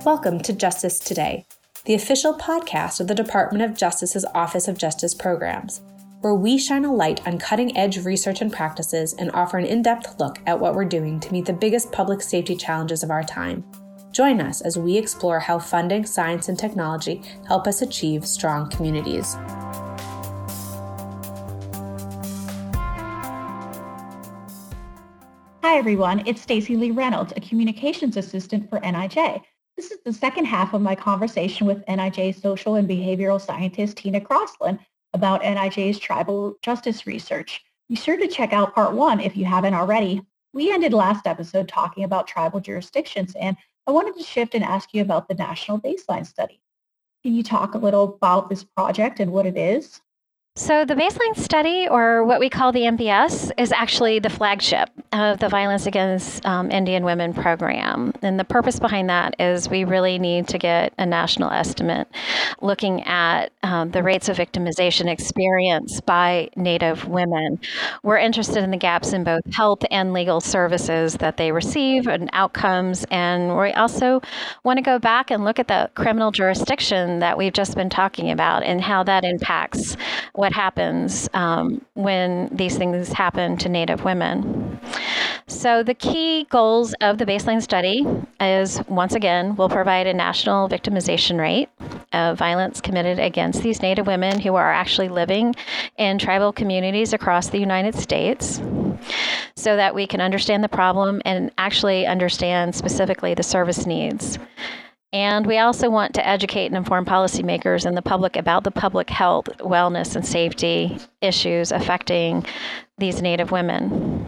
Welcome to Justice Today, the official podcast of the Department of Justice's Office of Justice Programs, where we shine a light on cutting-edge research and practices and offer an in-depth look at what we're doing to meet the biggest public safety challenges of our time. Join us as we explore how funding, science, and technology help us achieve strong communities. Hi, everyone. It's Stacey Lee Reynolds, a communications assistant for NIJ. This is the second half of my conversation with NIJ social and behavioral scientist Tina Crossland about NIJ's tribal justice research. Be sure to check out part one if you haven't already. We ended last episode talking about tribal jurisdictions, and I wanted to shift and ask you about the National Baseline Study. Can you talk a little about this project and what it is? So the Baseline Study, or what we call the NBS, is actually the flagship of the Violence Against Indian Women program. And the purpose behind that is we really need to get a national estimate looking at the rates of victimization experienced by Native women. We're interested in the gaps in both health and legal services that they receive and outcomes. And we also want to go back and look at the criminal jurisdiction that we've just been talking about and how that impacts what happens when these things happen to Native women. So the key goals of the Baseline Study is, once again, we'll provide a national victimization rate of violence committed against these Native women who are actually living in tribal communities across the United States, so that we can understand the problem and actually understand specifically the service needs. And we also want to educate and inform policymakers and the public about the public health, wellness, and safety issues affecting these Native women.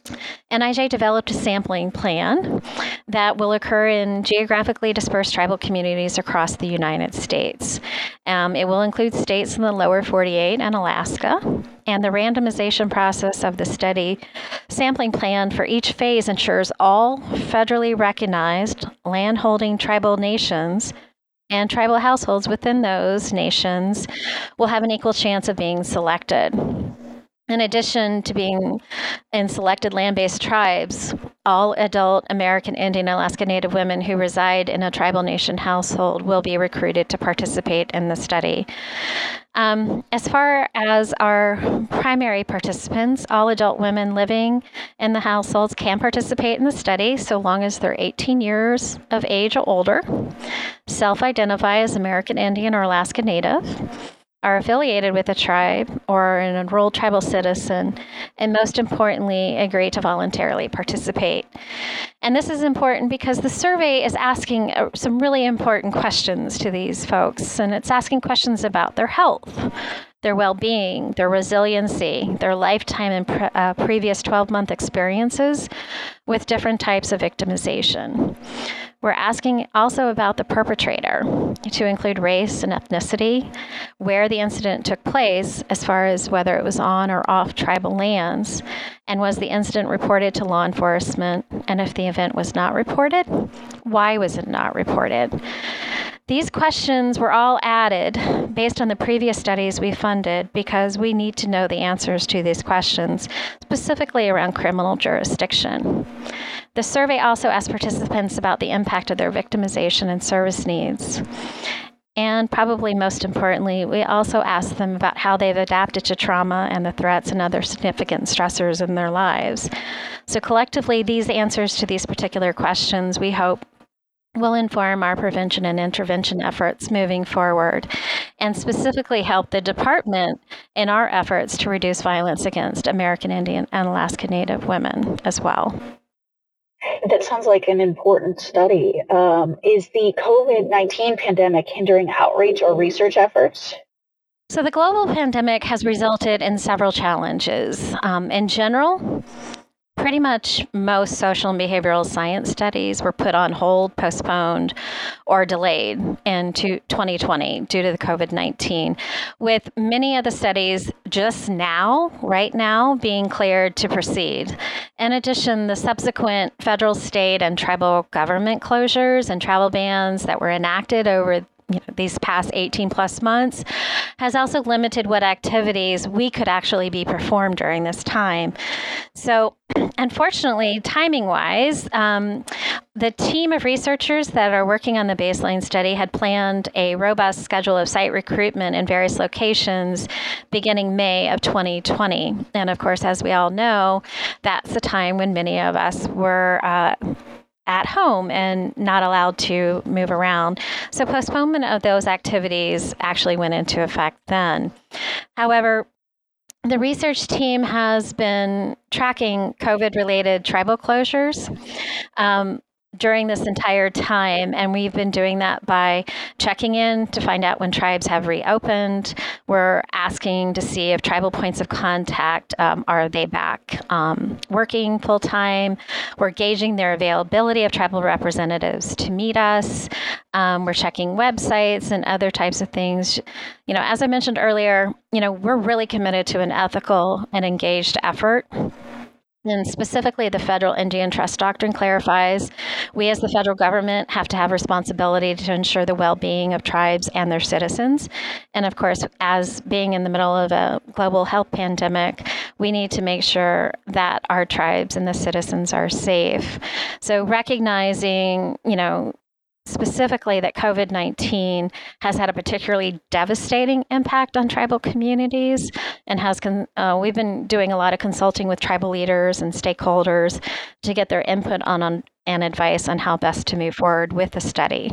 NIJ developed a sampling plan that will occur in geographically dispersed tribal communities across the United States. It will include states in the lower 48 and Alaska. And the randomization process of the study sampling plan for each phase ensures all federally recognized landholding tribal nations and tribal households within those nations will have an equal chance of being selected. In addition to being in selected land-based tribes, all adult American Indian and Alaska Native women who reside in a tribal nation household will be recruited to participate in the study. As far as our primary participants, all adult women living in the households can participate in the study so long as they're 18 years of age or older, self-identify as American Indian or Alaska Native, are affiliated with a tribe or an enrolled tribal citizen, and most importantly, agree to voluntarily participate. And this is important because the survey is asking some really important questions to these folks, and it's asking questions about their health, their well-being, their resiliency, their lifetime and previous 12-month experiences with different types of victimization. We're asking also about the perpetrator, to include race and ethnicity, where the incident took place as far as whether it was on or off tribal lands, and was the incident reported to law enforcement, and if the event was not reported, why was it not reported? These questions were all added based on the previous studies we funded because we need to know the answers to these questions, specifically around criminal jurisdiction. The survey also asked participants about the impact of their victimization and service needs. And probably most importantly, we also asked them about how they've adapted to trauma and the threats and other significant stressors in their lives. So collectively, these answers to these particular questions, we hope, will inform our prevention and intervention efforts moving forward, and specifically help the department in our efforts to reduce violence against American Indian and Alaska Native women as well. That sounds like an important study. Is the COVID-19 pandemic hindering outreach or research efforts? So the global pandemic has resulted in several challenges. In general, pretty much most social and behavioral science studies were put on hold, postponed, or delayed into 2020 due to the COVID-19, with many of the studies just now, right now, being cleared to proceed. In addition, the subsequent federal, state, and tribal government closures and travel bans that were enacted over these past 18 plus months has also limited what activities we could actually be performed during this time. So unfortunately, timing wise, the team of researchers that are working on the baseline study had planned a robust schedule of site recruitment in various locations beginning May of 2020. And of course, as we all know, that's the time when many of us were at home and not allowed to move around. So postponement of those activities actually went into effect then. However, the research team has been tracking COVID-related tribal closures during this entire time, and we've been doing that by checking in to find out when tribes have reopened. We're asking to see if tribal points of contact, are they back working full time? We're gauging their availability of tribal representatives to meet us. We're checking websites and other types of things. As I mentioned earlier, we're really committed to an ethical and engaged effort. And specifically, the Federal Indian Trust Doctrine clarifies we as the federal government have to have responsibility to ensure the well-being of tribes and their citizens. And of course, as being in the middle of a global health pandemic, we need to make sure that our tribes and the citizens are safe. So recognizing, specifically that COVID-19 has had a particularly devastating impact on tribal communities and we've been doing a lot of consulting with tribal leaders and stakeholders to get their input on and advice on how best to move forward with the study.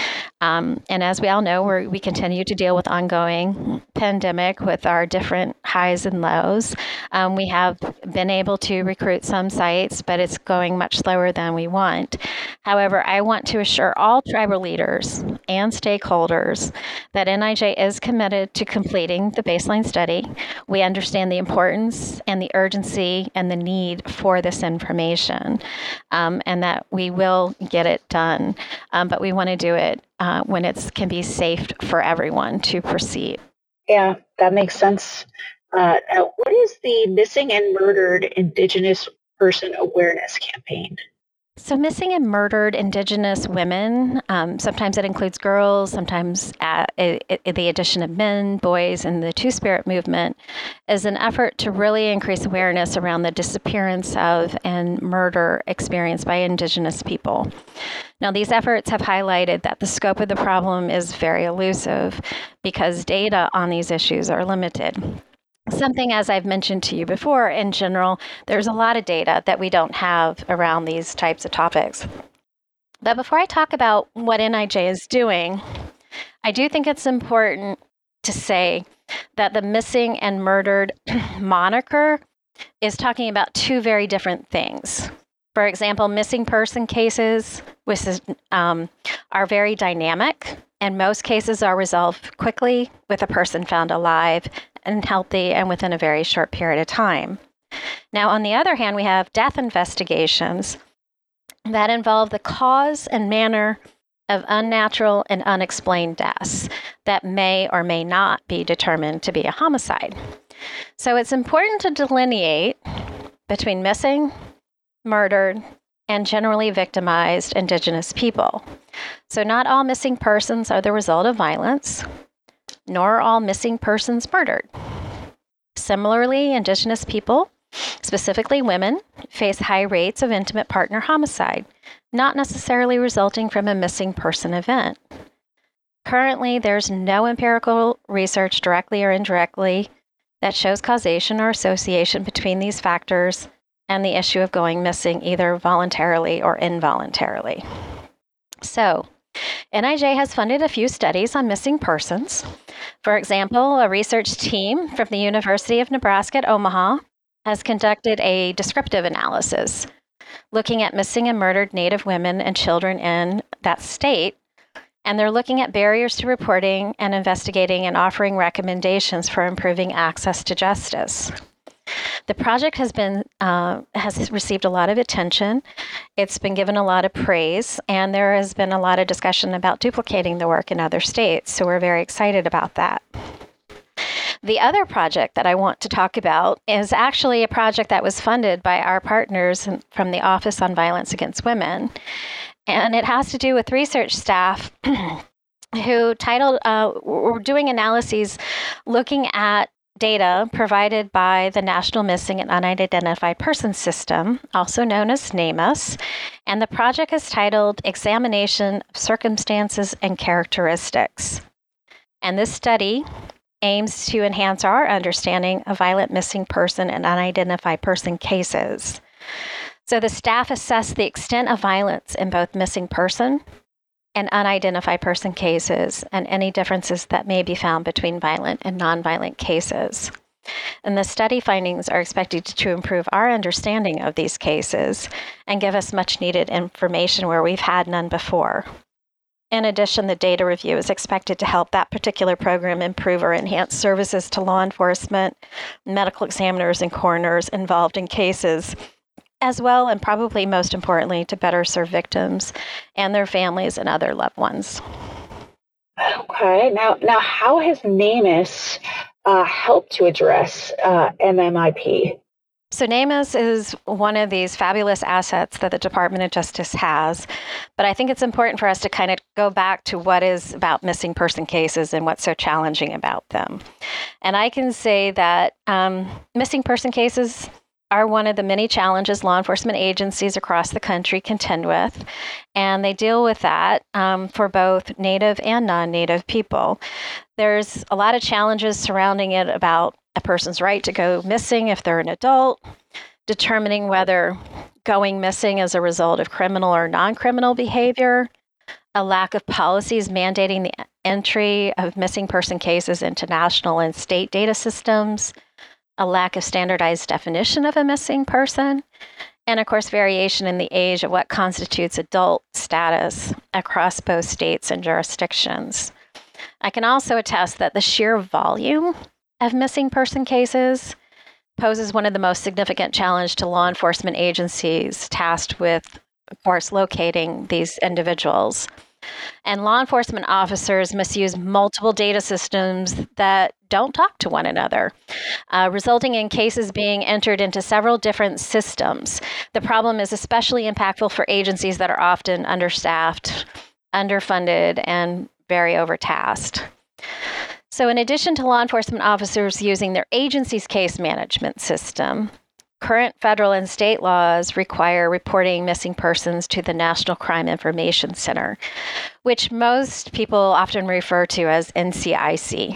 And as we all know, we continue to deal with ongoing pandemic with our different highs and lows. We have been able to recruit some sites, but it's going much slower than we want. However, I want to assure all tribal leaders and stakeholders that NIJ is committed to completing the baseline study. We understand the importance and the urgency and the need for this information, and that we will get it done, but we want to do it when it can be safe for everyone to proceed. Yeah, that makes sense. What is the Missing and Murdered Indigenous Person Awareness Campaign? So missing and murdered Indigenous women, sometimes it includes girls, sometimes the addition of men, boys, and the Two-Spirit movement is an effort to really increase awareness around the disappearance of and murder experienced by Indigenous people. Now, these efforts have highlighted that the scope of the problem is very elusive because data on these issues are limited. Something, as I've mentioned to you before, in general, there's a lot of data that we don't have around these types of topics. But before I talk about what NIJ is doing, I do think it's important to say that the missing and murdered moniker is talking about two very different things. For example, missing person cases are very dynamic, and most cases are resolved quickly with a person found alive and healthy and within a very short period of time. Now, on the other hand, we have death investigations that involve the cause and manner of unnatural and unexplained deaths that may or may not be determined to be a homicide. So it's important to delineate between missing, murdered, and generally victimized Indigenous people. So not all missing persons are the result of violence, nor are all missing persons murdered. Similarly, Indigenous people, specifically women, face high rates of intimate partner homicide, not necessarily resulting from a missing person event. Currently, there's no empirical research, directly or indirectly, that shows causation or association between these factors and the issue of going missing either voluntarily or involuntarily. So, NIJ has funded a few studies on missing persons. For example, a research team from the University of Nebraska at Omaha has conducted a descriptive analysis looking at missing and murdered Native women and children in that state. And they're looking at barriers to reporting and investigating and offering recommendations for improving access to justice. The project has received a lot of attention. It's been given a lot of praise, and there has been a lot of discussion about duplicating the work in other states. So we're very excited about that. The other project that I want to talk about is actually a project that was funded by our partners from the Office on Violence Against Women. And it has to do with research staff who were doing analyses looking at data provided by the National Missing and Unidentified Persons System, also known as NamUs, and the project is titled Examination of Circumstances and Characteristics. And this study aims to enhance our understanding of violent missing person and unidentified person cases. So the staff assessed the extent of violence in both missing person and unidentified person cases and any differences that may be found between violent and nonviolent cases. And the study findings are expected to improve our understanding of these cases and give us much needed information where we've had none before. In addition, the data review is expected to help that particular program improve or enhance services to law enforcement, medical examiners, and coroners involved in cases, as well, and probably most importantly, to better serve victims and their families and other loved ones. Okay. Now, how has NamUs helped to address MMIP? So NamUs is one of these fabulous assets that the Department of Justice has, but I think it's important for us to kind of go back to what is about missing person cases and what's so challenging about them. And I can say that missing person cases are one of the many challenges law enforcement agencies across the country contend with, and they deal with that for both Native and non-Native people. There's a lot of challenges surrounding it about a person's right to go missing if they're an adult, determining whether going missing is a result of criminal or non-criminal behavior, a lack of policies mandating the entry of missing person cases into national and state data systems, a lack of standardized definition of a missing person, and of course, variation in the age of what constitutes adult status across both states and jurisdictions. I can also attest that the sheer volume of missing person cases poses one of the most significant challenges to law enforcement agencies tasked with, of course, locating these individuals. And law enforcement officers must use multiple data systems that don't talk to one another, resulting in cases being entered into several different systems. The problem is especially impactful for agencies that are often understaffed, underfunded, and very overtasked. So in addition to law enforcement officers using their agency's case management system, current federal and state laws require reporting missing persons to the National Crime Information Center, which most people often refer to as NCIC.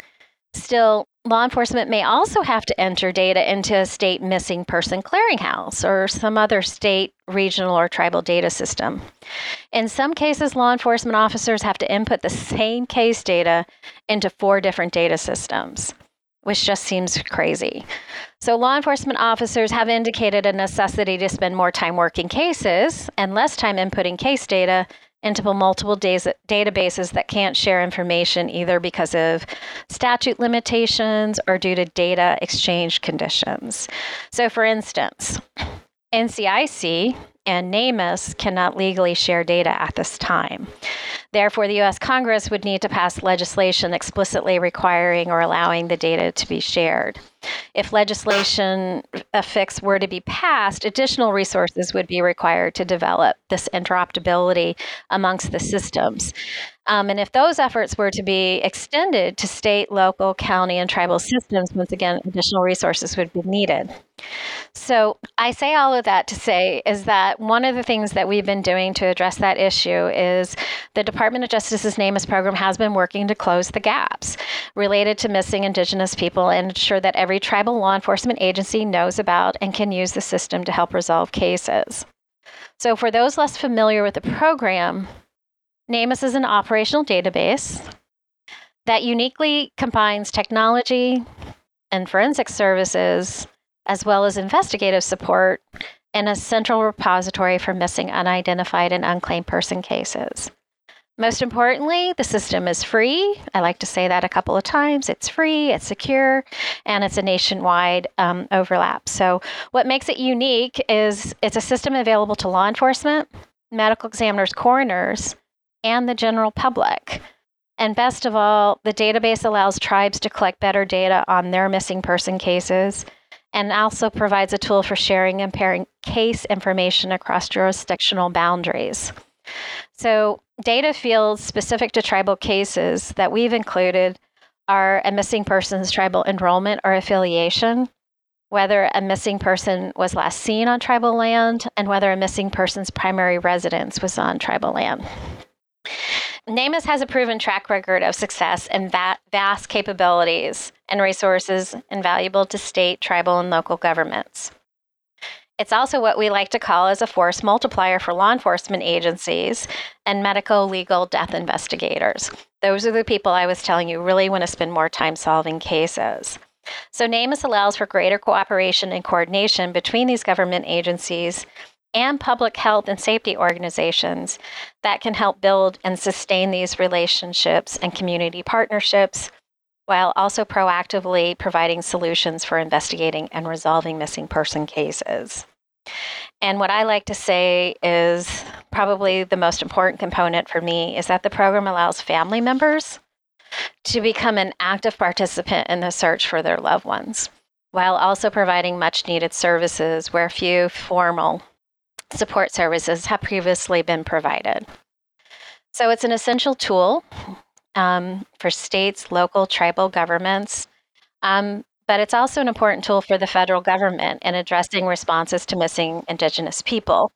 Still, law enforcement may also have to enter data into a state missing person clearinghouse or some other state, regional, or tribal data system. In some cases, law enforcement officers have to input the same case data into 4 different data systems, which just seems crazy. So law enforcement officers have indicated a necessity to spend more time working cases and less time inputting case data into multiple databases that can't share information either because of statute limitations or due to data exchange conditions. So for instance, NCIC and NamUs cannot legally share data at this time. Therefore, the U.S. Congress would need to pass legislation explicitly requiring or allowing the data to be shared. If legislation fix were to be passed, additional resources would be required to develop this interoperability amongst the systems. And if those efforts were to be extended to state, local, county, and tribal systems, once again, additional resources would be needed. So I say all of that to say is that one of the things that we've been doing to address that issue is the Department of Justice's NamUs program has been working to close the gaps related to missing Indigenous people and ensure that every tribal law enforcement agency knows about and can use the system to help resolve cases. So for those less familiar with the program, NamUs is an operational database that uniquely combines technology and forensic services as well as investigative support in a central repository for missing, unidentified, and unclaimed person cases. Most importantly, the system is free. I like to say that a couple of times. It's free, it's secure, and it's a nationwide overlap. So what makes it unique is it's a system available to law enforcement, medical examiners, coroners, and the general public. And best of all, the database allows tribes to collect better data on their missing person cases and also provides a tool for sharing and pairing case information across jurisdictional boundaries. So data fields specific to tribal cases that we've included are a missing person's tribal enrollment or affiliation, whether a missing person was last seen on tribal land, and whether a missing person's primary residence was on tribal land. NamUs has a proven track record of success and vast capabilities and resources invaluable to state, tribal, and local governments. It's also what we like to call as a force multiplier for law enforcement agencies and medical, legal, death investigators. Those are the people I was telling you really want to spend more time solving cases. So NamUs allows for greater cooperation and coordination between these government agencies and public health and safety organizations that can help build and sustain these relationships and community partnerships, while also proactively providing solutions for investigating and resolving missing person cases. And what I like to say is probably the most important component for me is that the program allows family members to become an active participant in the search for their loved ones, while also providing much needed services where few formal support services have previously been provided. So it's an essential tool for states, local, tribal governments, but it's also an important tool for the federal government in addressing responses to missing Indigenous people.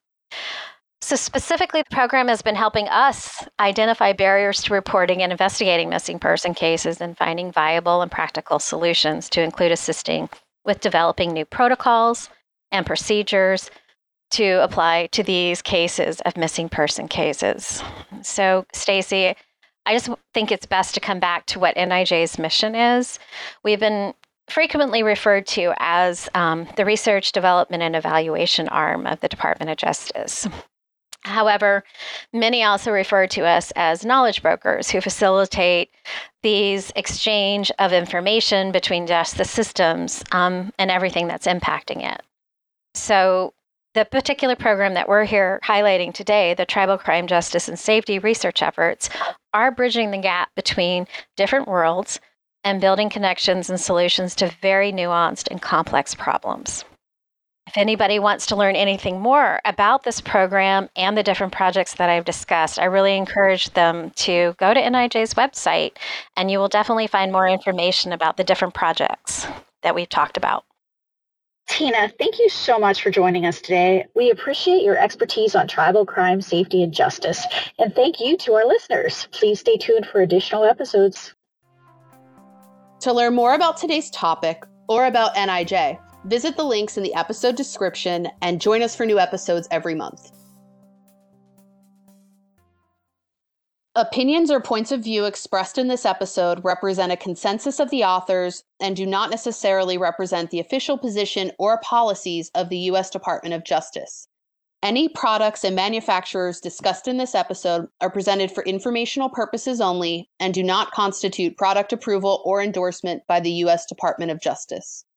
So specifically, the program has been helping us identify barriers to reporting and investigating missing person cases and finding viable and practical solutions to include assisting with developing new protocols and procedures to apply to these cases of missing person cases. So, Stacy, I just think it's best to come back to what NIJ's mission is. We've been frequently referred to as the research, development, and evaluation arm of the Department of Justice. However, many also refer to us as knowledge brokers who facilitate these exchange of information between justice systems and everything that's impacting it. So the particular program that we're here highlighting today, the Tribal Crime Justice and Safety Research Efforts, are bridging the gap between different worlds and building connections and solutions to very nuanced and complex problems. If anybody wants to learn anything more about this program and the different projects that I've discussed, I really encourage them to go to NIJ's website, and you will definitely find more information about the different projects that we've talked about. Tina, thank you so much for joining us today. We appreciate your expertise on tribal crime, safety, and justice. And thank you to our listeners. Please stay tuned for additional episodes. To learn more about today's topic or about NIJ, visit the links in the episode description and join us for new episodes every month. Opinions or points of view expressed in this episode represent a consensus of the authors and do not necessarily represent the official position or policies of the U.S. Department of Justice. Any products and manufacturers discussed in this episode are presented for informational purposes only and do not constitute product approval or endorsement by the U.S. Department of Justice.